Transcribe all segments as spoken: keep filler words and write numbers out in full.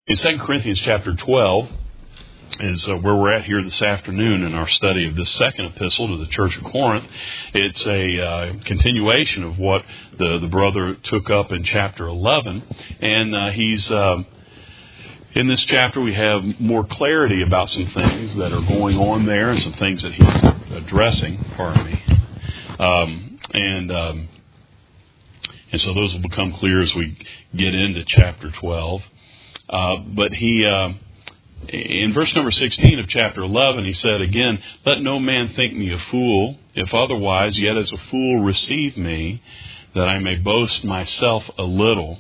In Second Corinthians chapter twelve is uh, where we're at here this afternoon in our study of this second epistle to the Church of Corinth. It's a uh, continuation of what the, the brother took up in chapter eleven. And uh, he's uh, in this chapter we have more clarity about some things that are going on there and some things that he's addressing. Pardon me. Um, and um, and so those will become clear as we get into chapter twelve. Uh, but he, uh, in verse number sixteen of chapter eleven, he said again, "Let no man think me a fool, if otherwise, yet as a fool receive me, that I may boast myself a little."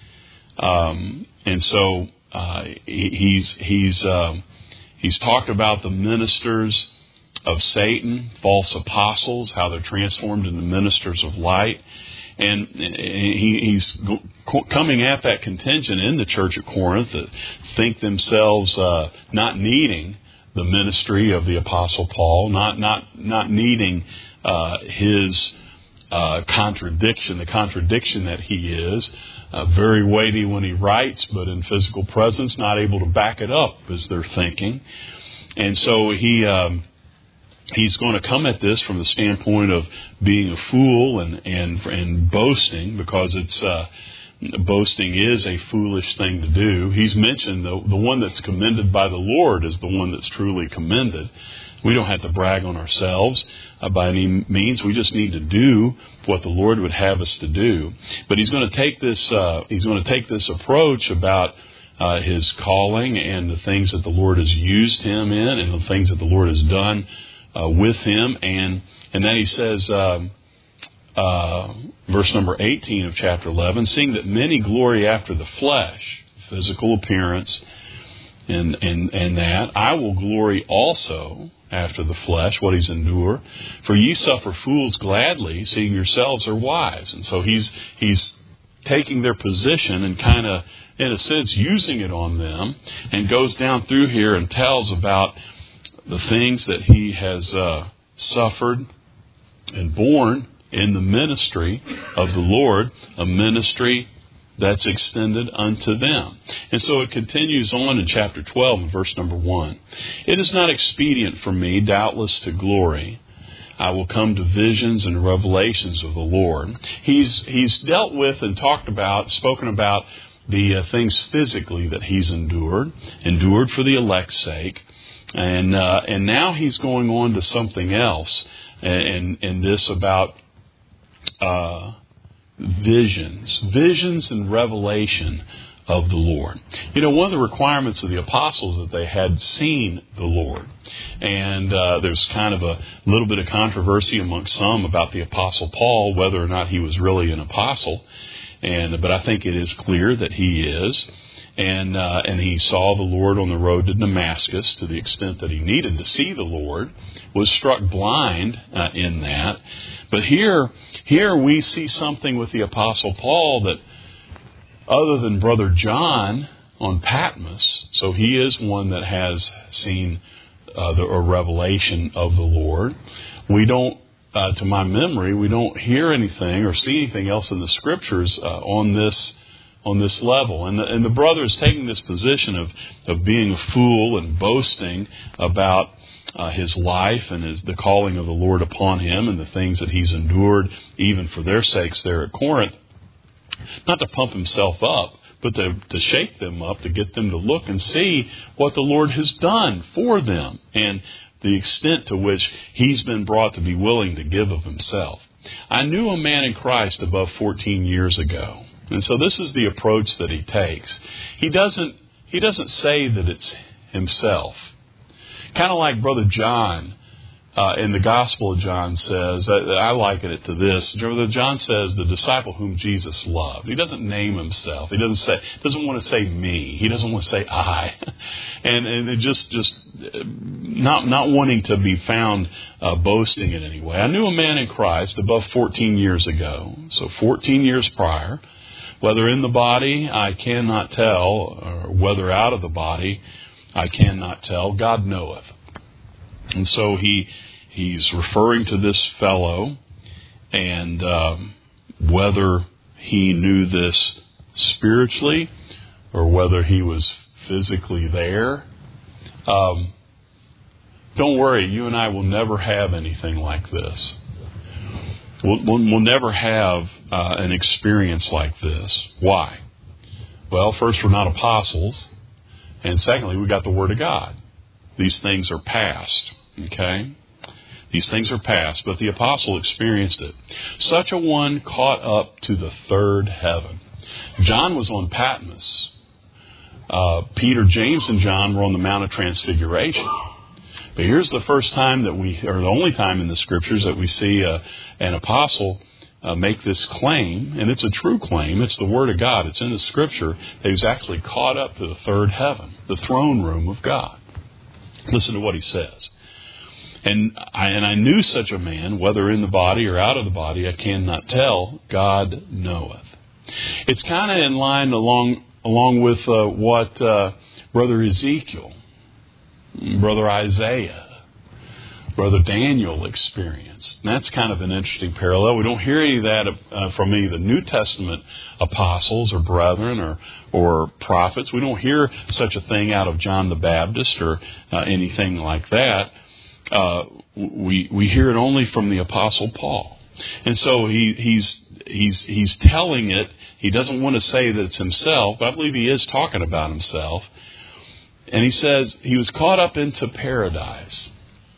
Um, and so uh, he, he's he's uh, he's talked about the ministers of Satan, false apostles, how they're transformed into ministers of light. And he, he's coming at that contingent in the church at Corinth that think themselves uh, not needing the ministry of the Apostle Paul, not not not needing uh, his uh, contradiction, the contradiction that he is, uh, very weighty when he writes, but in physical presence, not able to back it up as they're thinking. And so he... Um, He's going to come at this from the standpoint of being a fool and and, and boasting, because it's uh, boasting is a foolish thing to do. He's mentioned the the one that's commended by the Lord is the one that's truly commended. We don't have to brag on ourselves uh, by any means. We just need to do what the Lord would have us to do. But he's going to take this. Uh, he's going to take this approach about uh, his calling and the things that the Lord has used him in, and the things that the Lord has done Uh, with him, and and then he says, um, uh, verse number eighteen of chapter eleven, "Seeing that many glory after the flesh," physical appearance, and and and that, "I will glory also after the flesh," what he's endured. "For ye suffer fools gladly, seeing yourselves are wise." And so he's he's taking their position and kind of, in a sense, using it on them, and goes down through here and tells about the things that he has uh, suffered and borne in the ministry of the Lord, a ministry that's extended unto them. And so it continues on in chapter twelve, and verse number one. "It is not expedient for me, doubtless, to glory. I will come to visions and revelations of the Lord." He's he's dealt with and talked about, spoken about the uh, things physically that he's endured, endured for the elect's sake. And uh, and now he's going on to something else, and and this about uh, visions, visions and revelation of the Lord. You know, one of the requirements of the apostles that they had seen the Lord, and uh, there's kind of a little bit of controversy amongst some about the Apostle Paul, whether or not he was really an apostle, and but I think it is clear that he is. And uh, and he saw the Lord on the road to Damascus to the extent that he needed to see the Lord, was struck blind uh, in that. But here, here we see something with the Apostle Paul that, other than Brother John on Patmos, so he is one that has seen uh, the, a revelation of the Lord. We don't, uh, to my memory, we don't hear anything or see anything else in the Scriptures uh, on this on this level. And the, and the brother is taking this position of, of being a fool and boasting about uh, his life and his, the calling of the Lord upon him and the things that he's endured, even for their sakes there at Corinth. Not to pump himself up, but to, to shake them up, to get them to look and see what the Lord has done for them and the extent to which he's been brought to be willing to give of himself. "I knew a man in Christ above fourteen years ago." And so this is the approach that he takes. He doesn't he doesn't say that it's himself. Kind of like Brother John uh, in the Gospel of John says, I, I liken it to this. Brother John says, the disciple whom Jesus loved. He doesn't name himself. He doesn't say doesn't want to say me. He doesn't want to say I. And and it just just not not wanting to be found uh, boasting in any way. "I knew a man in Christ above fourteen years ago." So fourteen years prior. "Whether in the body, I cannot tell, or whether out of the body, I cannot tell. God knoweth." And so he he's referring to this fellow, and um, whether he knew this spiritually or whether he was physically there. Um, don't worry, you and I will never have anything like this. We'll, we'll never have uh, an experience like this. Why? Well, first, we're not apostles. And secondly, we got the Word of God. These things are past. Okay? These things are past, but the apostle experienced it. Such a one caught up to the third heaven. John was on Patmos. Uh, Peter, James, and John were on the Mount of Transfiguration. But here's the first time that we, or the only time in the Scriptures that we see uh, an apostle uh, make this claim, and it's a true claim. It's the Word of God. It's in the Scripture that he's actually caught up to the third heaven, the throne room of God. Listen to what he says. And I, and I knew such a man, whether in the body or out of the body, I cannot tell. God knoweth. It's kind of in line along along with uh, what uh, Brother Ezekiel, Brother Isaiah, Brother Daniel experienced. And that's kind of an interesting parallel. We don't hear any of that uh, from any of the New Testament apostles or brethren or or prophets. We don't hear such a thing out of John the Baptist or uh, anything like that. Uh, we we hear it only from the Apostle Paul. And so he, he's he's he's telling it. He doesn't want to say that it's himself, but I believe he is talking about himself. And he says he was caught up into paradise,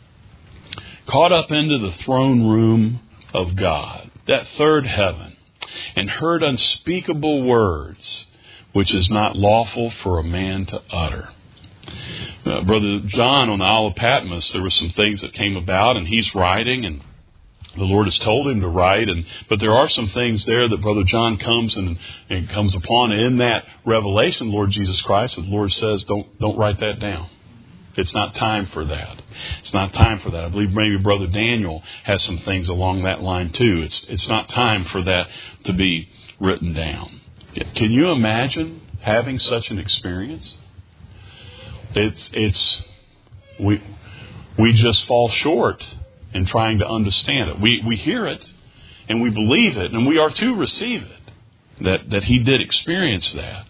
caught up into the throne room of God, that third heaven, and heard unspeakable words, which is not lawful for a man to utter. Uh, Brother John on the Isle of Patmos, there were some things that came about, and he's writing, and the Lord has told him to write, and but there are some things there that Brother John comes and, and comes upon. And in that revelation, Lord Jesus Christ, the Lord says, don't don't write that down. It's not time for that. It's not time for that. I believe maybe Brother Daniel has some things along that line too. It's it's not time for that to be written down. Can you imagine having such an experience? It's it's we we just fall short in trying to understand it. We we hear it and we believe it, and we are to receive it. That that he did experience that.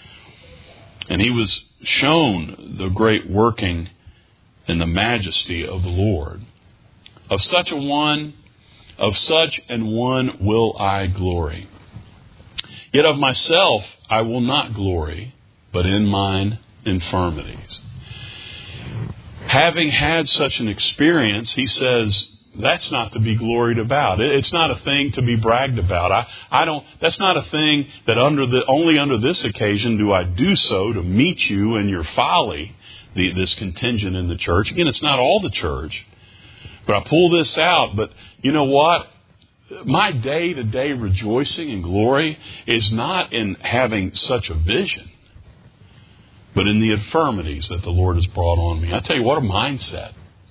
And he was shown the great working and the majesty of the Lord. Of such a one, of such an one will I glory. Yet of myself I will not glory, but in mine infirmities. Having had such an experience, he says, that's not to be gloried about. It's not a thing to be bragged about. I, I don't. That's not a thing that under the only under this occasion do I do so to meet you in your folly. The, this contingent in the church. Again, it's not all the church, but I pull this out. But you know what? My day-to-day rejoicing and glory is not in having such a vision, but in the infirmities that the Lord has brought on me. I tell you, what a mindset.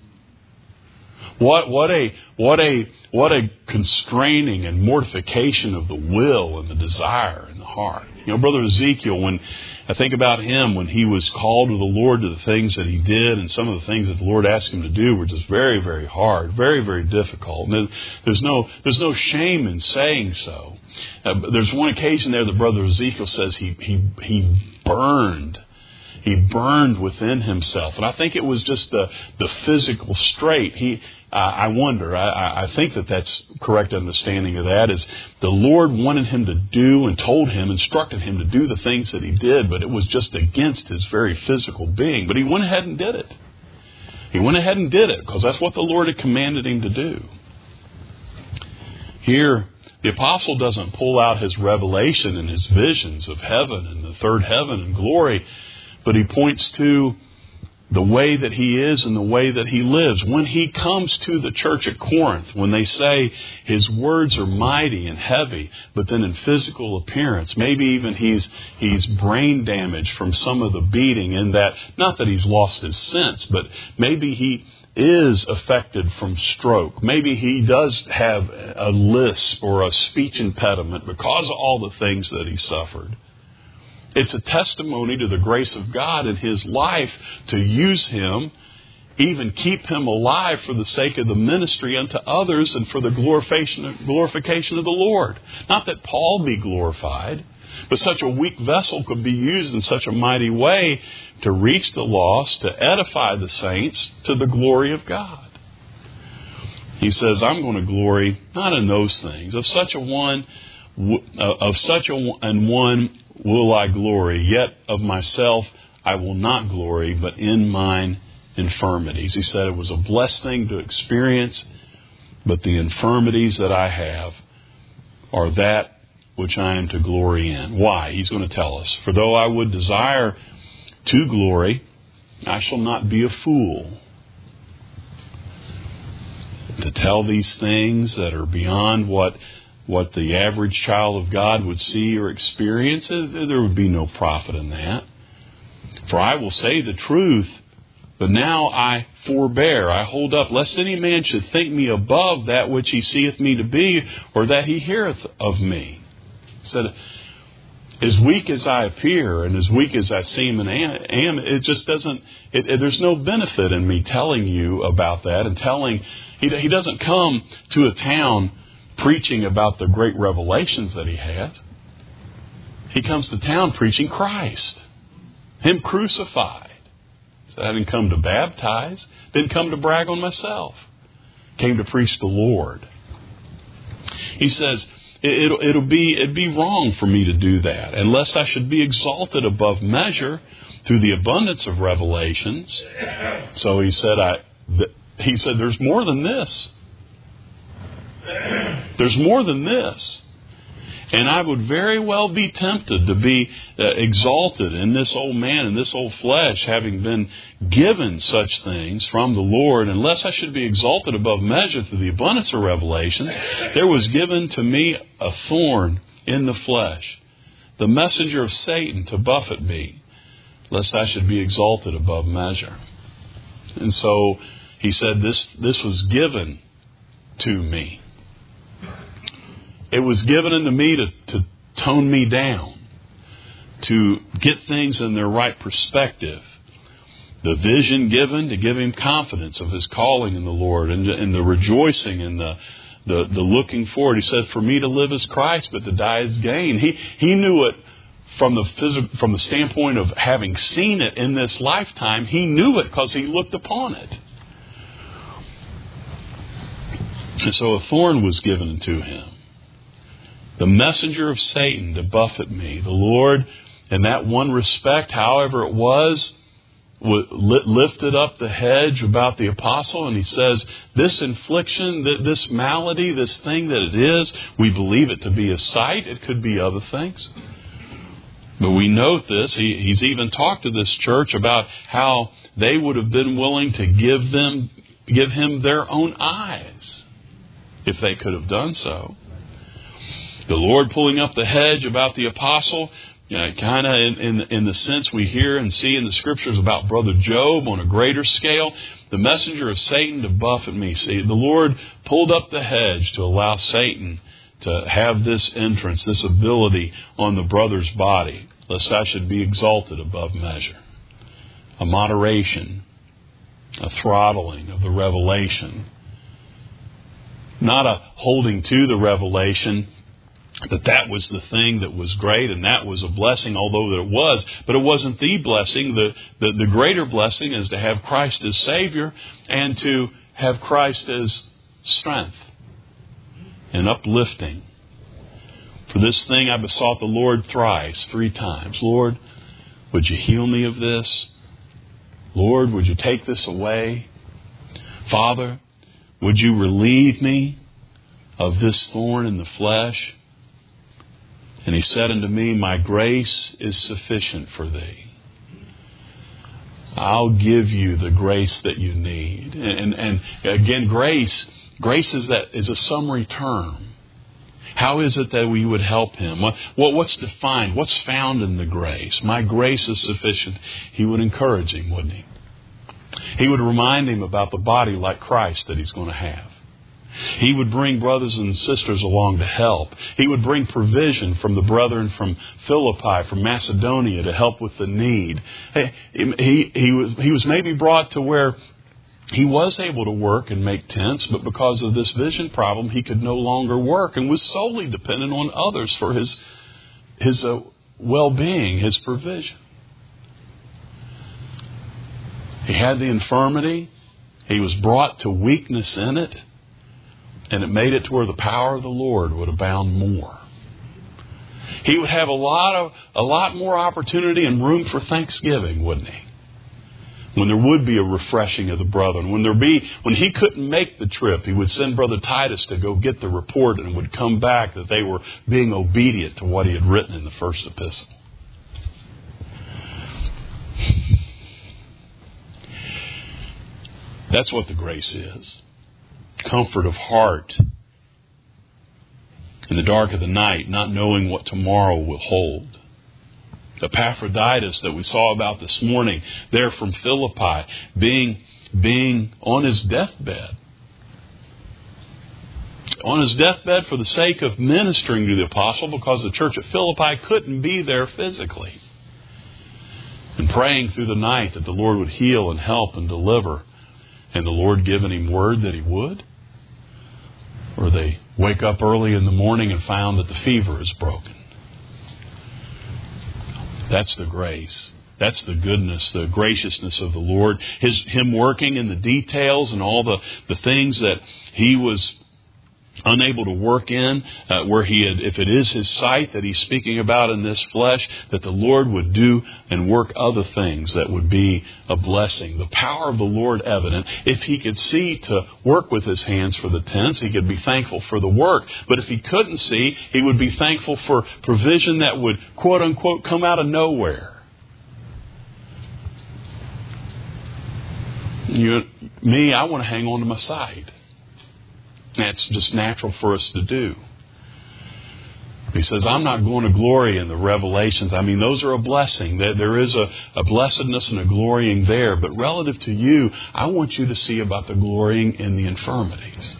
What what a what a what a constraining and mortification of the will and the desire in the heart. You know, Brother Ezekiel, when I think about him, when he was called to the Lord to the things that he did, and some of the things that the Lord asked him to do were just very, very hard, very, very difficult. And there's no there's no shame in saying so. Uh, there's one occasion there that Brother Ezekiel says he he he burned. He burned within himself. And I think it was just the, the physical strait. He, uh, I wonder, I, I think that that's correct understanding of that is the Lord wanted him to do and told him, instructed him to do the things that he did, but it was just against his very physical being. But he went ahead and did it. He went ahead and did it because that's what the Lord had commanded him to do. Here, the apostle doesn't pull out his revelation and his visions of heaven and the third heaven and glory, but he points to the way that he is and the way that he lives. When he comes to the church at Corinth, when they say his words are mighty and heavy, but then in physical appearance, maybe even he's he's brain damaged from some of the beating, in that, not that he's lost his sense, but maybe he is affected from stroke. Maybe he does have a lisp or a speech impediment because of all the things that he suffered. It's a testimony to the grace of God in his life to use him even keep him alive for the sake of the ministry unto others and for the glorification, glorification of the Lord. Not that Paul be glorified, but such a weak vessel could be used in such a mighty way to reach the lost, to edify the saints to the glory of God. He says, I'm going to glory not in those things. Of such a one, of such a and one will I glory, yet of myself I will not glory, but in mine infirmities. He said it was a blessed thing to experience, but the infirmities that I have are that which I am to glory in. Why? He's going to tell us. For though I would desire to glory, I shall not be a fool. To tell these things that are beyond what, what the average child of God would see or experience, there would be no profit in that. For I will say the truth, but now I forbear, I hold up, lest any man should think me above that which he seeth me to be, or that he heareth of me. He said, as weak as I appear and as weak as I seem and am, it just doesn't, it, it, there's no benefit in me telling you about that and telling, he, he doesn't come to a town preaching about the great revelations that he has. He comes to town preaching Christ, Him crucified. So I didn't come to baptize, didn't come to brag on myself, came to preach the Lord. He says, It'll, it'll be, it'd be wrong for me to do that, unless I should be exalted above measure through the abundance of revelations. So he said, I, he said, there's more than this. There's more than this. And I would very well be tempted to be uh, exalted in this old man, in this old flesh, having been given such things from the Lord, unless I should be exalted above measure through the abundance of revelations. There was given to me a thorn in the flesh, the messenger of Satan to buffet me, lest I should be exalted above measure. And so he said, this, this was given to me. It was given unto me to, to tone me down, to get things in their right perspective. The vision given to give him confidence of his calling in the Lord, and, and the rejoicing and the, the, the looking forward. He said, for me to live is Christ, but to die is gain. He, he knew it from the phys- from the standpoint of having seen it in this lifetime. He knew it because he looked upon it. And so a thorn was given to him. The messenger of Satan to buffet me. The Lord, in that one respect, however it was, lifted up the hedge about the apostle, and he says, this infliction, this malady, this thing that it is, we believe it to be a sight. It could be other things. But we note this. He, he's even talked to this church about how they would have been willing to give them, give him their own eyes if they could have done so. The Lord pulling up the hedge about the apostle, you know, kind of in, in, in the sense we hear and see in the Scriptures about Brother Job on a greater scale. The messenger of Satan to buffet me. See, the Lord pulled up the hedge to allow Satan to have this entrance, this ability on the brother's body, lest I should be exalted above measure. A moderation, a throttling of the revelation. Not a holding to the revelation that that was the thing that was great and that was a blessing, although it was. But it wasn't the blessing. The, the, the greater blessing is to have Christ as Savior and to have Christ as strength and uplifting. For this thing I besought the Lord thrice, three times. Lord, would you heal me of this? Lord, would you take this away? Father, would you relieve me of this thorn in the flesh? And he said unto me, my grace is sufficient for thee. I'll give you the grace that you need. And, and, and again, grace, grace is that is a summary term. How is it that we would help him? What, what, what's defined? What's found in the grace? My grace is sufficient. He would encourage him, wouldn't he? He would remind him about the body like Christ that he's going to have. He would bring brothers and sisters along to help. He would bring provision from the brethren from Philippi, from Macedonia, to help with the need. He, he, he, was, he was maybe brought to where he was able to work and make tents, but because of this vision problem, he could no longer work and was solely dependent on others for his, his uh, well-being, his provision. He had the infirmity. He was brought to weakness in it. And it made it to where the power of the Lord would abound more. He would have a lot of a lot more opportunity and room for thanksgiving, wouldn't he? When there would be a refreshing of the brethren. When there be when he couldn't make the trip, he would send Brother Titus to go get the report and would come back that they were being obedient to what he had written in the first epistle. That's what the grace is. Comfort of heart in the dark of the night, not knowing what tomorrow will hold. Epaphroditus that we saw about this morning, there from Philippi, being, being on his deathbed. On his deathbed for the sake of ministering to the apostle, because the church at Philippi couldn't be there physically. And praying through the night that the Lord would heal and help and deliver. And the Lord given him word that he would? Or they wake up early in the morning and found that the fever is broken. That's the grace. That's the goodness, the graciousness of the Lord. His, him working in the details and all the, the things that he was unable to work in, uh, where he had, if it is his sight that he's speaking about in this flesh, that the Lord would do and work other things that would be a blessing. The power of the Lord evident. If he could see to work with his hands for the tents, he could be thankful for the work. But if he couldn't see, he would be thankful for provision that would, quote unquote, come out of nowhere. You, me, I want to hang on to my sight. That's just natural for us to do. He says, I'm not going to glory in the revelations. I mean, those are a blessing. There is a, a blessedness and a glorying there. But relative to you, I want you to see about the glorying in the infirmities.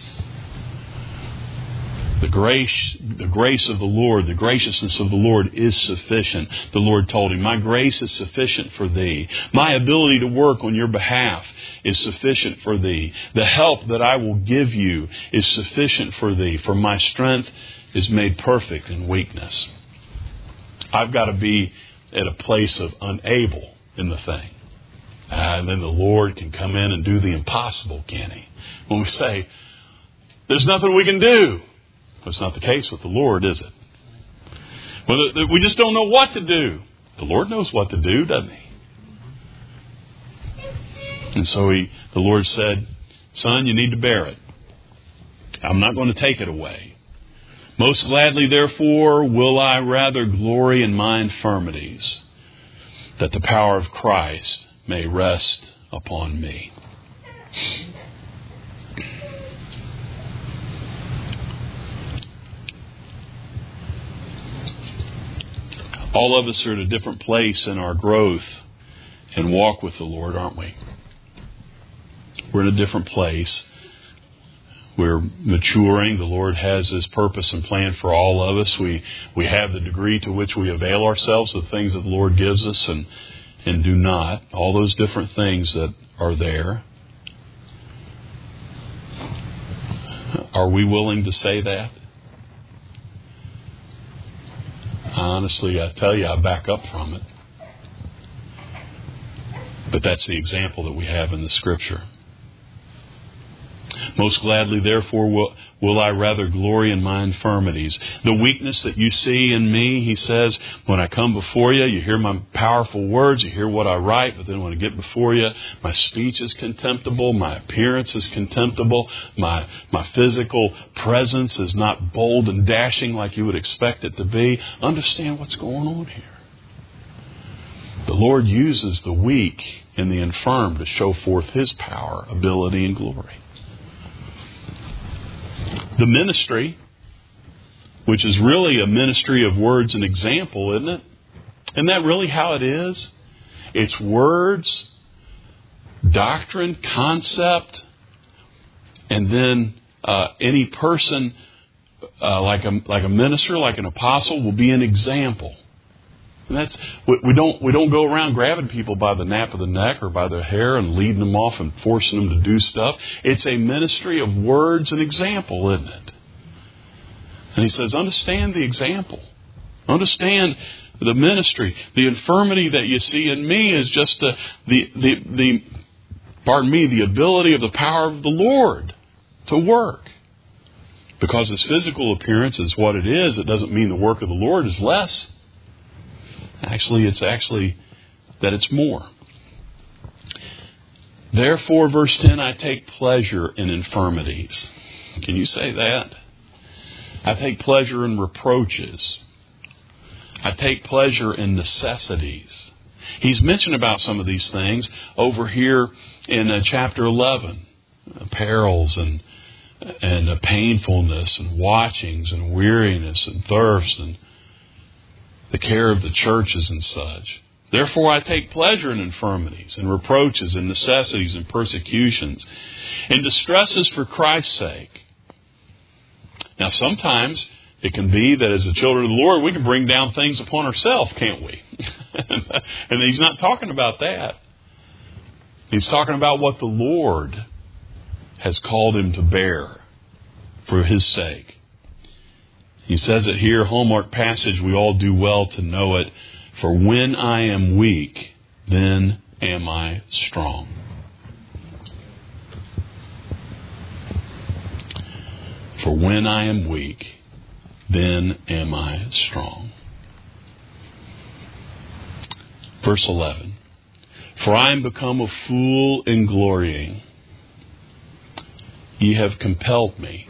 The grace, the grace of the Lord, the graciousness of the Lord is sufficient. The Lord told him, my grace is sufficient for thee. My ability to work on your behalf is sufficient for thee. The help that I will give you is sufficient for thee. For my strength is made perfect in weakness. I've got to be at a place of unable in the thing. And then the Lord can come in and do the impossible, can he? When we say, there's nothing we can do. That's not the case with the Lord, is it? Well, we just don't know what to do. The Lord knows what to do, doesn't he? And so he, the Lord said, son, you need to bear it. I'm not going to take it away. Most gladly, therefore, will I rather glory in my infirmities, that the power of Christ may rest upon me. All of us are at a different place in our growth and walk with the Lord, aren't we? We're in a different place. We're maturing. The Lord has His purpose and plan for all of us. We we have the degree to which we avail ourselves of things that the Lord gives us and, and do not. All those different things that are there. Are we willing to say that? Honestly, I tell you, I back up from it. But that's the example that we have in the Scripture. Most gladly, therefore, will, will I rather glory in my infirmities. The weakness that you see in me, he says, when I come before you, you hear my powerful words, you hear what I write, but then when I get before you, my speech is contemptible, my appearance is contemptible, my, my physical presence is not bold and dashing like you would expect it to be. Understand what's going on here. The Lord uses the weak and the infirm to show forth His power, ability, and glory. The ministry, which is really a ministry of words and example, isn't it? Isn't that really how it is? It's words, doctrine, concept, and then uh, any person uh, like a like a minister, like an apostle, will be an example. And that's we, we don't we don't go around grabbing people by the nape of the neck or by their hair and leading them off and forcing them to do stuff. It's a ministry of words and example, isn't it? And he says, understand the example. Understand the ministry. The infirmity that you see in me is just the the the, the pardon me, the ability of the power of the Lord to work. Because His physical appearance is what it is, it doesn't mean the work of the Lord is less. Actually, it's actually that it's more. Therefore, verse ten, I take pleasure in infirmities. Can you say that? I take pleasure in reproaches. I take pleasure in necessities. He's mentioned about some of these things over here in uh, chapter eleven. Uh, perils and and uh, painfulness and watchings and weariness and thirst and the care of the churches and such. Therefore I take pleasure in infirmities and reproaches and necessities and persecutions and distresses for Christ's sake. Now sometimes it can be that as the children of the Lord we can bring down things upon ourselves, can't we? And He's not talking about that. He's talking about what the Lord has called him to bear for His sake. He says it here, hallmark passage, we all do well to know it. For when I am weak, then am I strong. For when I am weak, then am I strong. Verse eleven. For I am become a fool in glorying. Ye have compelled me.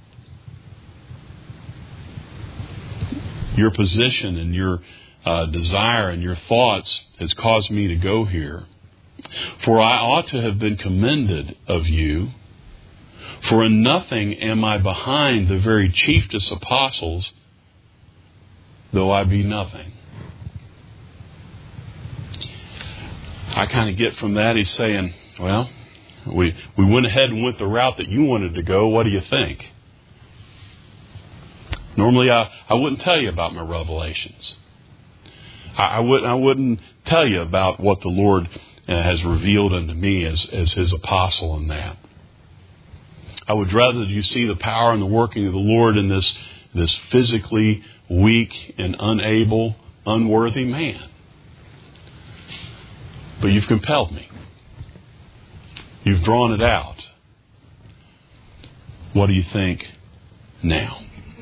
Your position and your uh, desire and your thoughts has caused me to go here. For I ought to have been commended of you. For in nothing am I behind the very chiefest apostles, though I be nothing. I kind of get from that, he's saying, well, we, we went ahead and went the route that you wanted to go. What do you think? Normally, I, I wouldn't tell you about my revelations. I, I, would, I wouldn't tell you about what the Lord uh, has revealed unto me as, as His apostle in that. I would rather you see the power and the working of the Lord in this, this physically weak and unable, unworthy man. But you've compelled me. You've drawn it out. What do you think now?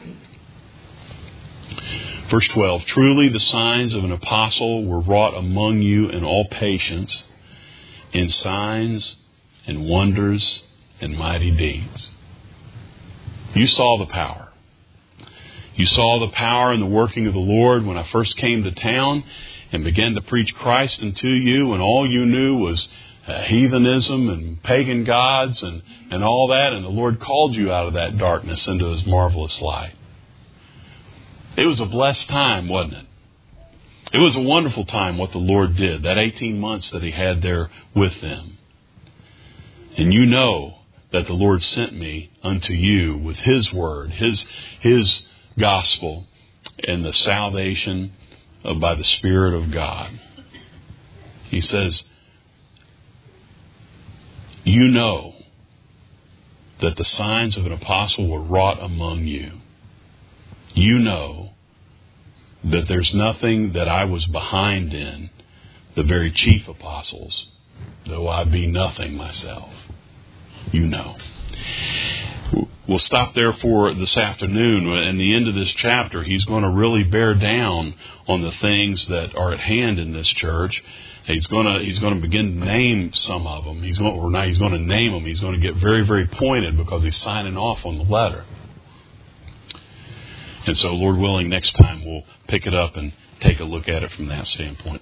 Verse twelve, truly the signs of an apostle were wrought among you in all patience, in signs and wonders and mighty deeds. You saw the power. You saw the power and the working of the Lord when I first came to town and began to preach Christ unto you, and all you knew was uh, heathenism and pagan gods and, and all that, and the Lord called you out of that darkness into His marvelous light. It was a blessed time, wasn't it? It was a wonderful time what the Lord did, that eighteen months that He had there with them. And you know that the Lord sent me unto you with His word, His, His gospel, and the salvation of, by the Spirit of God. He says, you know that the signs of an apostle were wrought among you. You know that there's nothing that I was behind in the very chief apostles, though I be nothing myself. You know. We'll stop there for this afternoon. In the end of this chapter, he's going to really bear down on the things that are at hand in this church. He's going to he's going to begin to name some of them. He's going or not. He's going to name them. He's going to get very very pointed because he's signing off on the letter. And so, Lord willing, next time we'll pick it up and take a look at it from that standpoint.